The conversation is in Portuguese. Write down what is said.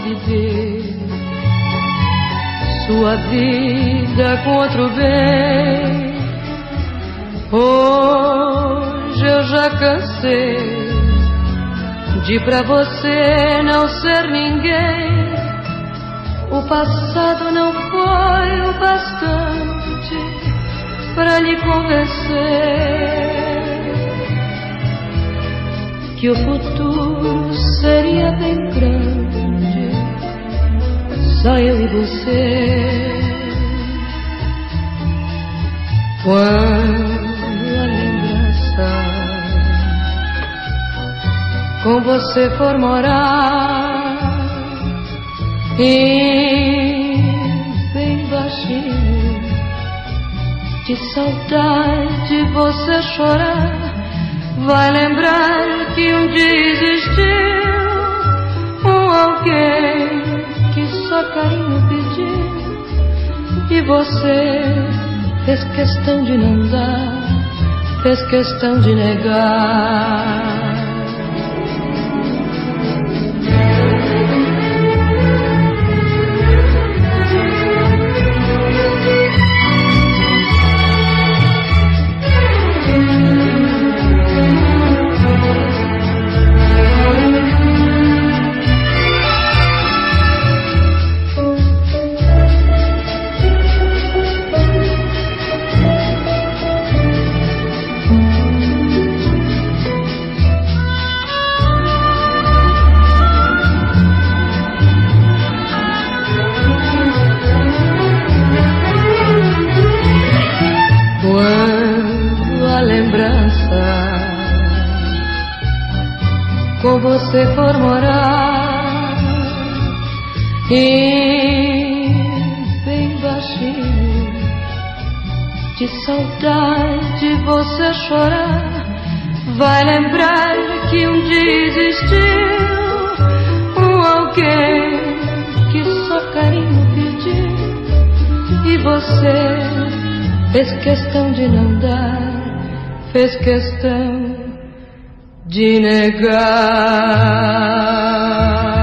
dividir sua vida com outro bem. Hoje eu já cansei de pra você não ser ninguém. O passado não foi o bastante pra lhe convencer que o futuro seria bem grande, só eu e você. Quando a lembrança com você for morar e bem baixinho de saudade você chorar, vai lembrar que um dia existiu alguém que só carinho pediu e você fez questão de não dar, fez questão de negar. Com você for morar e bem baixinho de saudade você chorar, vai lembrar que um dia existiu alguém que só carinho pediu e você fez questão de não dar, fez questão de negar.